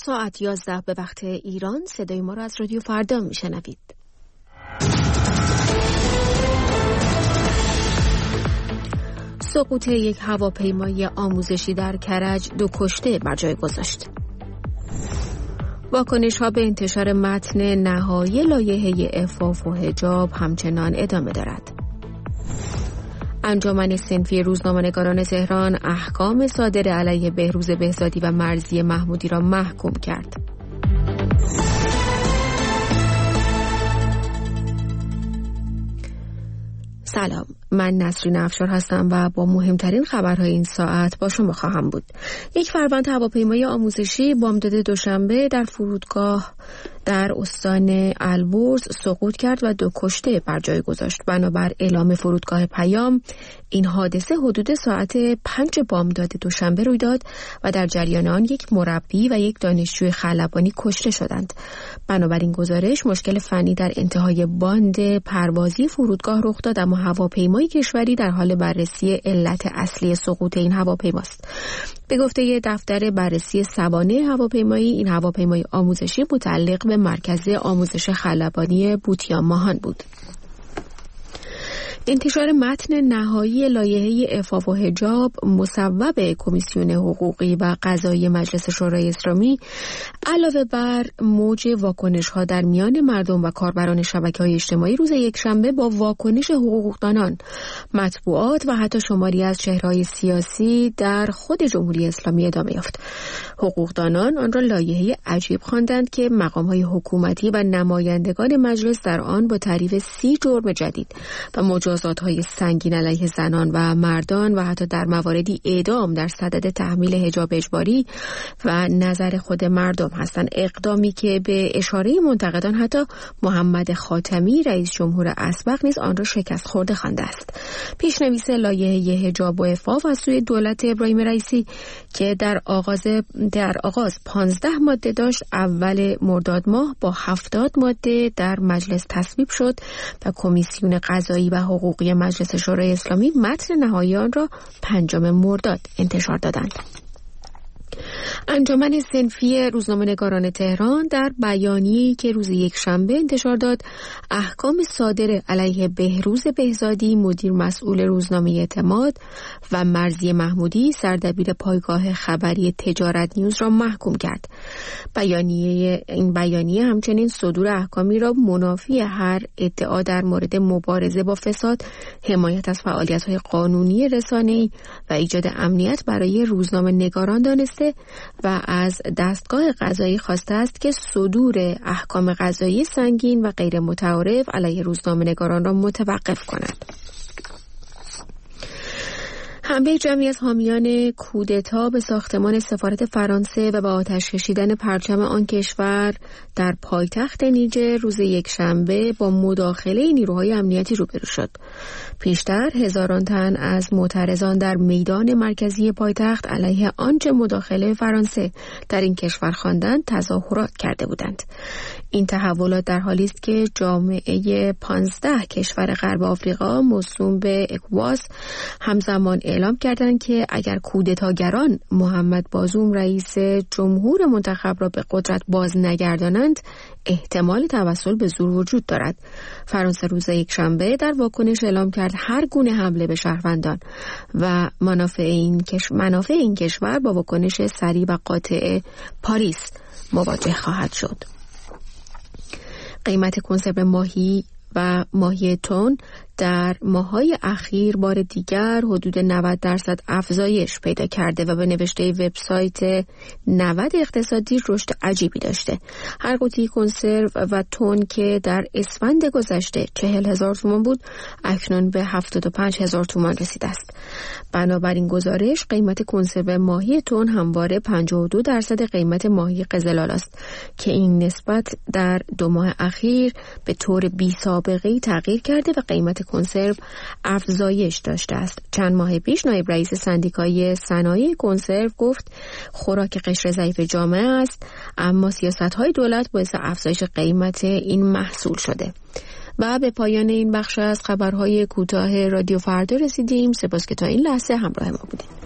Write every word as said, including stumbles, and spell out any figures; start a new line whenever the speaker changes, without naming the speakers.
ساعت یازده به وقت ایران صدای ما را از رادیو فردا میشنوید. سقوط یک هواپیمای آموزشی در کرج دو کشته بر جای گذاشت. واکنش ها به انتشار متن نهایی لایحه عفاف و حجاب همچنان ادامه دارد. انجمن صنفی روزنامه‌نگاران تهران احکام صادر علیه بهروز بهزادی و مرضیه محمودی را محکوم کرد. سلام، من نسرین افشار هستم و با مهمترین خبرهای این ساعت با شما خواهم بود. یک فروند هواپیمای آموزشی بامداد دوشنبه در فرودگاه در استان البرز سقوط کرد و دو کشته بر جای گذاشت. بنابر اعلام فرودگاه پیام، این حادثه حدود ساعت پنج بامداد دوشنبه روی داد و در جریان آن یک مربی و یک دانشجوی خلبانی کشته شدند. بنابراین گزارش مشکل فنی در انتهای باند پروازی فرودگاه رخ داد، اما هواپیمای کشوری در حال بررسی علت اصلی سقوط این هواپیماست. به گفته دفتر بررسی سوانح هواپیمایی، این هواپیمای آموزشی متعلق به مرکز آموزش خلبانی بوتیا ماهان بود. انتشار متن نهایی لایحه عفاف و حجاب مصوب کمیسیون حقوقی و قضایی مجلس شورای اسلامی علاوه بر موج واکنش‌ها در میان مردم و کاربران شبکه‌های اجتماعی روز یکشنبه با واکنش حقوقدانان، مطبوعات و حتی شماری از چهره‌های سیاسی در خود جمهوری اسلامی ادامه یافت. حقوقدانان آن را لایحه عجیب خواندند که مقام‌های حکومتی و نمایندگان مجلس در آن با تعریف سی جرم جدید و مجازات‌های سنگین علیه زنان و مردان و حتی در مواردی اعدام در صدد تحمیل حجاب اجباری و نظر خود مردم هستند. اقدامی که به اشاره منتقدان حتی محمد خاتمی رئیس جمهور اسبق نیز آن را شکست خورده خوانده است. پیشنویس لایحه حجاب و عفاف از سوی دولت ابراهیم رئیسی که در آغاز در آغاز پانزده ماده داشت، اول مرداد ماه با هفتاد ماده در مجلس تصویب شد و کمیسیون قضایی و حقوقی مجلس شورای اسلامی متن نهایی آن را پنجم مرداد انتشار دادند. انجمن صنفی روزنامه‌نگاران تهران در بیانیه‌ای که روز یکشنبه انتشار داد، احکام صادر علیه بهروز بهزادی مدیر مسئول روزنامه اعتماد و مرضیه محمودی سردبیر پایگاه خبری تجارت نیوز را محکوم کرد. بیانیه این بیانیه همچنین صدور احکامی را منافی هر ادعا در مورد مبارزه با فساد، حمایت از فعالیت‌های قانونی رسانه‌ای و ایجاد امنیت برای روزنامه‌نگاران دانسته و از دستگاه قضایی خواسته است که صدور احکام قضایی سنگین و غیر متعارف علیه روزنامه‌نگاران را متوقف کند. حمله جمعی از حامیان کودتا به ساختمان سفارت فرانسه و به آتش کشیدن پرچم آن کشور در پایتخت نیجر روز یکشنبه با مداخله نیروهای امنیتی روبرو شد. پیشتر هزاران تن از معترضان در میدان مرکزی پایتخت علیه آنچه مداخله فرانسه در این کشور خواندند تظاهرات کرده بودند. این تحولات در حالی است که جامعه پانزده کشور غرب آفریقا موسوم به اکواس همزمان اعلام کردند که اگر کودتاگران محمد بازوم رئیس جمهور منتخب را به قدرت باز نگردانند، احتمال توسل به زور وجود دارد. فرانسه روز یکشنبه در واکنش اعلام کرد هر گونه حمله به شهروندان و منافع این کش... منافع این کشور با واکنش سریع و قاطع پاریس مواجه خواهد شد. قیمت کنسرو ماهی و ماهی تن در ماه‌های اخیر بار دیگر حدود نود درصد افزایش پیدا کرده و به نوشته وبسایت نود اقتصادی رشد عجیبی داشته. هر قوطی کنسرو و تن که در اسفند گذشته چهل هزار تومان بود، اکنون به هفتاد و پنج هزار تومان رسیده است. بنابراین گزارش قیمت کنسرو ماهی تن همواره پنجاه و دو درصد قیمت ماهی قزل‌آلا است که این نسبت در دو ماه اخیر به طور بی سابقه‌ای تغییر کرده و قیمت کنسرو افزایش داشته است. چند ماه پیش نایب رئیس سندیکای صنایع کنسرو گفت خوراک قشر ضعیف جامعه است، اما سیاست‌های دولت باعث افزایش قیمت این محصول شده. و به پایان این بخش از خبرهای کوتاه رادیو فردا رسیدیم. سپاس که تا این لحظه همراه ما بودید.